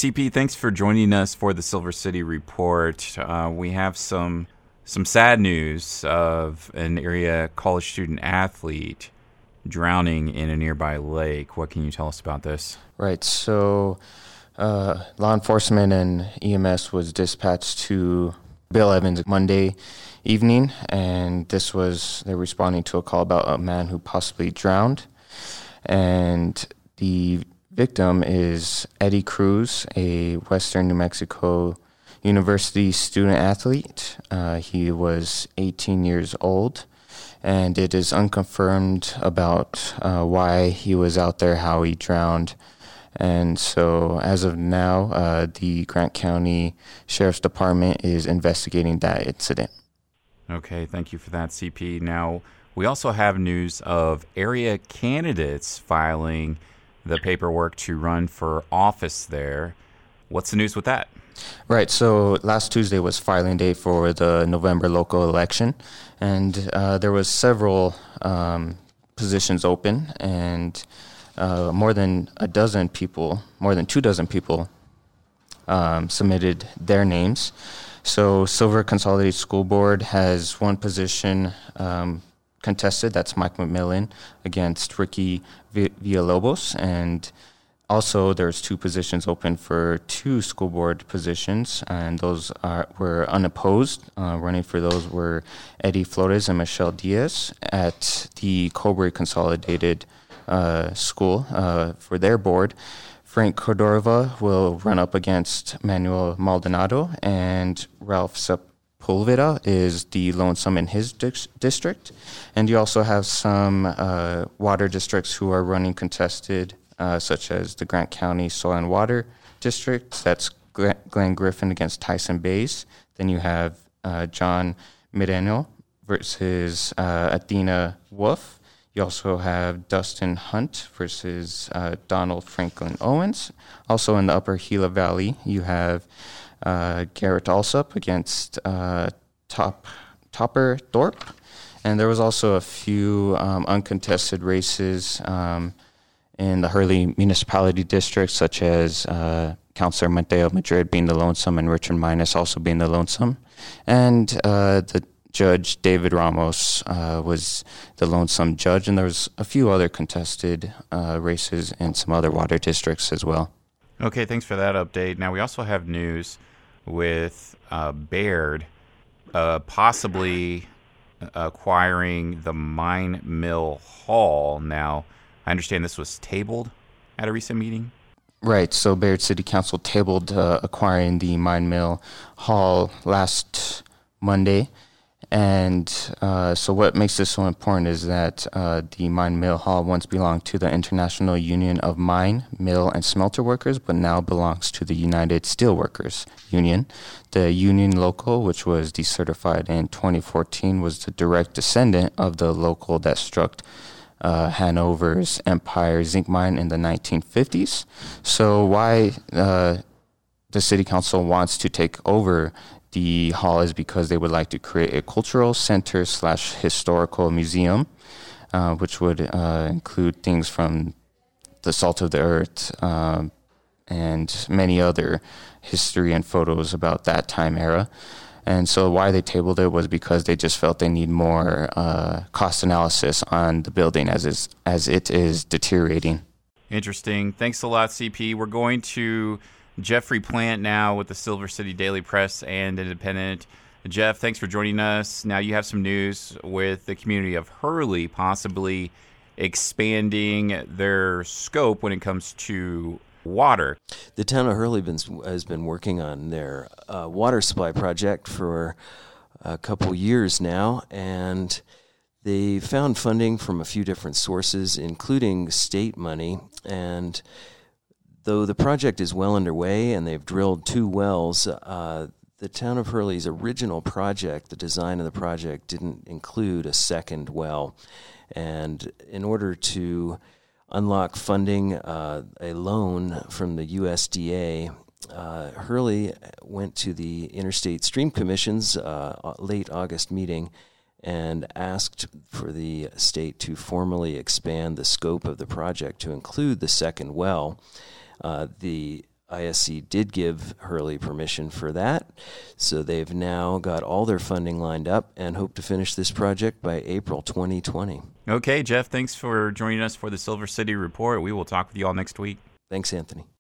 CP, thanks for joining us for the Silver City Report. We have some sad news of an area college student athlete drowning in a nearby lake. What can you tell us about this? Right. So law enforcement and EMS was dispatched to Bill Evans Monday evening, and they're responding to a call about a man who possibly drowned. And the victim is Eddie Cruz, a Western New Mexico University student athlete. He was 18 years old, and it is unconfirmed about why he was out there, how he drowned. And so as of now, the Grant County Sheriff's Department is investigating that incident. Okay, thank you for that, CP. Now, we also have news of area candidates filing the paperwork to run for office there. What's the news with that? Right, so last Tuesday was filing day for the November local election, and there was several positions open, and more than 24 people submitted their names. So Silver Consolidated School Board has one position contested, that's Mike McMillan against Ricky Villalobos, and also there's two positions open for two school board positions, and those were unopposed. Running for those were Eddie Flores and Michelle Diaz at the Cobre Consolidated School for their board. Frank Cordova will run up against Manuel Maldonado, and Ralph Sepulveda is the lonesome in his district. And you also have some water districts who are running contested, such as the Grant County Soil and Water District. That's Glenn Griffin against Tyson Bays. Then you have John Mireno versus Athena Wolf. You also have Dustin Hunt versus Donald Franklin Owens. Also in the Upper Gila Valley, you have Garrett Alsup against Topper Thorpe. And there was also a few uncontested races in the Hurley Municipality District, such as Councilor Mateo Madrid being the lonesome and Richard Minus also being the lonesome. And the Judge David Ramos was the lonesome judge, and there was a few other contested races in some other water districts as well. Okay, thanks for that update. Now, we also have news with Baird possibly acquiring the Mine Mill Hall. Now, I understand this was tabled at a recent meeting? Right, so Baird City Council tabled acquiring the Mine Mill Hall last Monday. And so what makes this so important is that the Mine Mill Hall once belonged to the International Union of Mine, Mill, and Smelter Workers, but now belongs to the United Steelworkers Union. The union local, which was decertified in 2014, was the direct descendant of the local that struck Hanover's Empire Zinc Mine in the 1950s. So why the City Council wants to take over the hall is because they would like to create a cultural center / historical museum, which would include things from the salt of the earth and many other history and photos about that time era. And so why they tabled it was because they just felt they need more cost analysis on the building as it is deteriorating. Interesting. Thanks a lot, CP. We're going to Jeffrey Plant now with the Silver City Daily Press and Independent. Jeff, thanks for joining us. Now you have some news with the community of Hurley possibly expanding their scope when it comes to water. The town of Hurley has been working on their water supply project for a couple years now, and they found funding from a few different sources, including state money. And though the project is well underway and they've drilled 2 wells, the town of Hurley's original project, the design of the project, didn't include a second well. And in order to unlock funding, a loan from the USDA, Hurley went to the Interstate Stream Commission's late August meeting and asked for the state to formally expand the scope of the project to include the second well. The ISC did give Hurley permission for that. So they've now got all their funding lined up and hope to finish this project by April 2020. Okay, Jeff, thanks for joining us for the Silver City Report. We will talk with you all next week. Thanks, Anthony.